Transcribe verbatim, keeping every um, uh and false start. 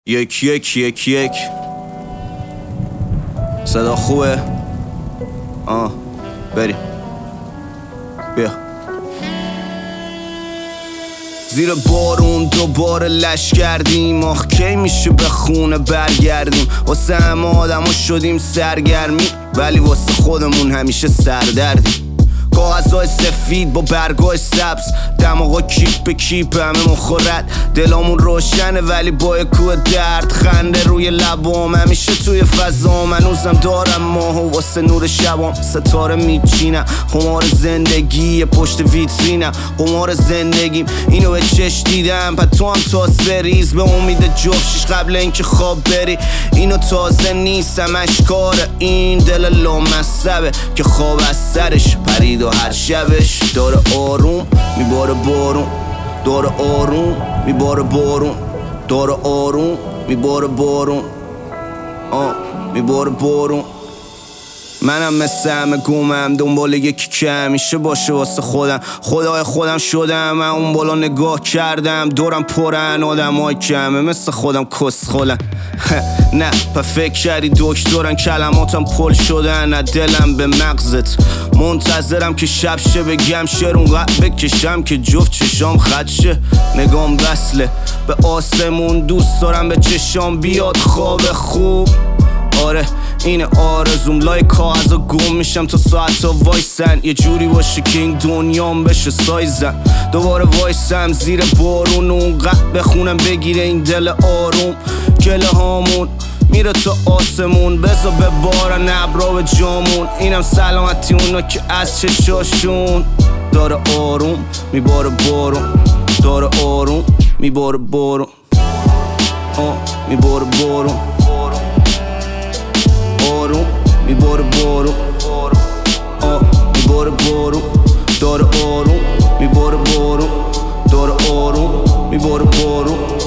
یک یک یک یک صدا خوبه؟ آه بریم بیا. زیر بارون دوباره لش کردیم، آخ کی میشه به خونه برگردیم. واسه همه آدما شدیم سرگرمی، ولی واسه خودمون همیشه سردردیم. کاغذهای سفید با برگای سبز، دماغا کیپ به کیپ همه مخورد. دلامون روشنه ولی با کوه درد، خنده روی لبام همیشه توی فضام. هنوزم دارم ماهو واسه نور شبام، ستاره میچینم. قمار زندگی پشت ویترینم، قمار زندگیم اینو به چش دیدم. پس تو هم تاس بریز به امید جفتش قبل اینکه خواب بری. اینو تازه نیستم اشکار این دل لامصبه که خواب از سرش پرید و هر شبش داره آروم میباره بارون، داره آروم میباره بارون، داره آروم میباره بارون، آه میباره بارون. منم مثل همه گومم دنبال یکی که همیشه باشه واسه خودم. خدای خودم شدم، من اون بالا نگاه کردم دورم پرن آدم های کمه مثل خودم کس خولن. نه پا فکر کردی دکترن کلماتم پل شدن از دلم به مغزت. منتظرم که شب شه بگم شعر اونقدر بکشم که جفت چشام خط شه. نگام وصله به آسمون، دوست دارم به چشام بیاد خواب خوب. آره اینه آرزوم، لای کاغذ گم میشم تا ساعت ها وایسن. یه جوری باشه که این دنیام بشه سایزن. دوباره وایسم زیر بارون اونقدر بخونم بگیره این دل آروم. گله هامون میره تا آسمون، بذار به بارن ابرا به جامون. اینم سلامتی اونا که از چشاشون داره آروم میباره بارون، داره آروم میباره بارون، آه میباره بارون، آروم میباره بارون، آه میباره بارون، داره آروم میباره بارون، داره آروم میباره بارون.